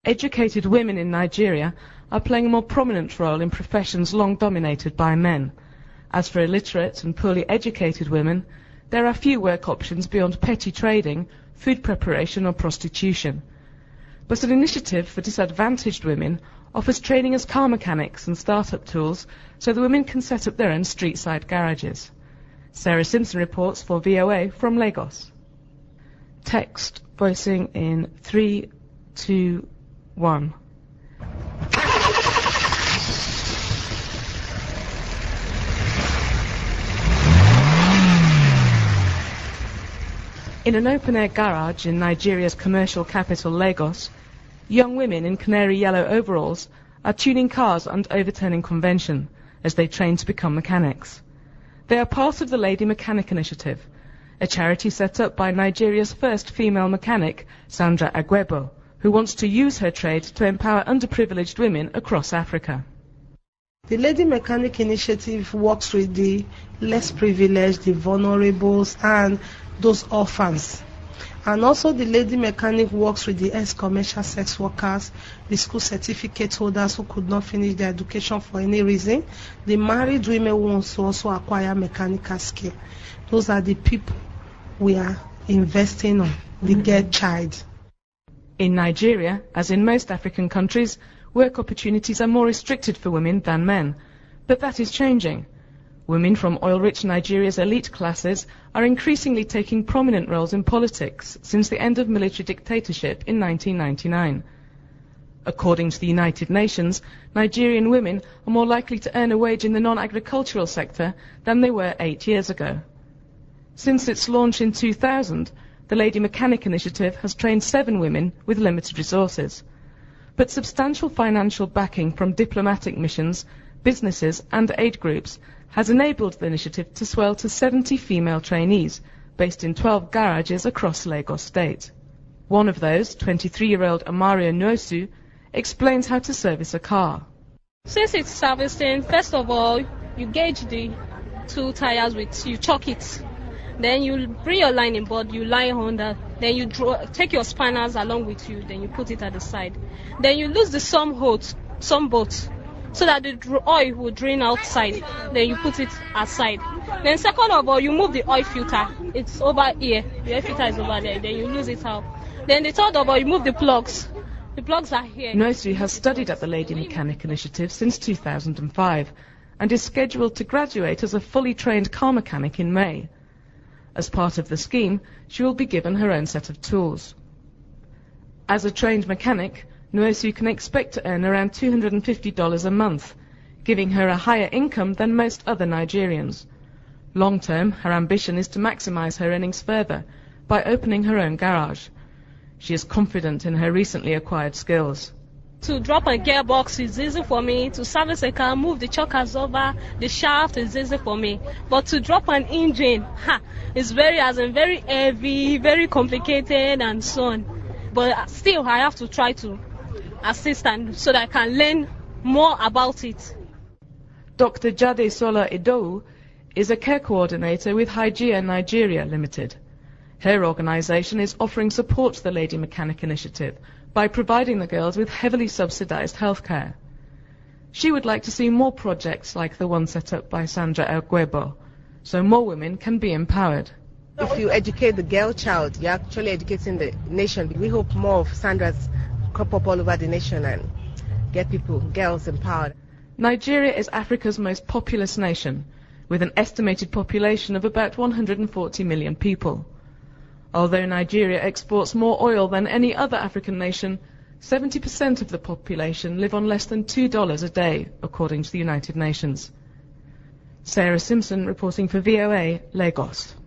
Educated women in Nigeria are playing a more prominent role in professions long dominated by men. As for illiterate and poorly educated women, there are few work options beyond petty trading, food preparation or prostitution. But an initiative for disadvantaged women offers training as car mechanics and start-up tools so the women can set up their own street-side garages. Sarah Simpson reports for VOA from Lagos. Text voicing in 3, 2, 1. In an open-air garage in Nigeria's commercial capital, Lagos, young women in canary yellow overalls are tuning cars and overturning convention as they train to become mechanics. They are part of the Lady Mechanic Initiative, a charity set up by Nigeria's first female mechanic, Sandra Agwebo, who wants to use her trade to empower underprivileged women across Africa. The Lady Mechanic Initiative works with the less privileged, the vulnerables, and those orphans. And also the Lady Mechanic works with the ex-commercial sex workers, the school certificate holders who could not finish their education for any reason, the married women who want to also acquire mechanical skill. Those are the people we are investing on, the girl child. In Nigeria, as in most African countries, work opportunities are more restricted for women than men. But that is changing. Women from oil-rich Nigeria's elite classes are increasingly taking prominent roles in politics since the end of military dictatorship in 1999. According to the United Nations, Nigerian women are more likely to earn a wage in the non-agricultural sector than they were 8 years ago. Since its launch in 2000, the Lady Mechanic Initiative has trained 7 women with limited resources. But substantial financial backing from diplomatic missions, businesses and aid groups has enabled the initiative to swell to 70 female trainees based in 12 garages across Lagos State. One of those, 23-year-old Amaria Nwosu, explains how to service a car. Since it's servicing, first of all, you gauge the 2 tires you chalk it. Then you bring your lining board, you lie under. Then you take your spanners along with you, then you put it at the side. Then you lose the some bolts, so that the oil will drain outside. Then you put it aside. Then second of all, you move the oil filter. It's over here. The oil filter is over there. Then you lose it out. Then the third of all, you move the plugs. The plugs are here. Nwosu has studied at the Lady Mechanic Initiative since 2005 and is scheduled to graduate as a fully trained car mechanic in May. As part of the scheme, she will be given her own set of tools. As a trained mechanic, Nwosu can expect to earn around $250 a month, giving her a higher income than most other Nigerians. Long term, her ambition is to maximize her earnings further by opening her own garage. She is confident in her recently acquired skills. To drop a gearbox is easy for me. To service a car, move the chockers over, the shaft is easy for me. But to drop an engine, it's very heavy, very complicated and so on. But still, I have to try to assist and so that I can learn more about it. Dr. Jade Sola Idowu is a care coordinator with Hygeia Nigeria Limited. Her organization is offering support to the Lady Mechanic Initiative by providing the girls with heavily subsidized healthcare. She would like to see more projects like the one set up by Sandra Agwebo, so more women can be empowered. If you educate the girl child, you're actually educating the nation. We hope more of Sandra's crop up all over the nation and get girls empowered. Nigeria is Africa's most populous nation, with an estimated population of about 140 million people. Although Nigeria exports more oil than any other African nation, 70% of the population live on less than $2 a day, according to the United Nations. Sarah Simpson reporting for VOA, Lagos.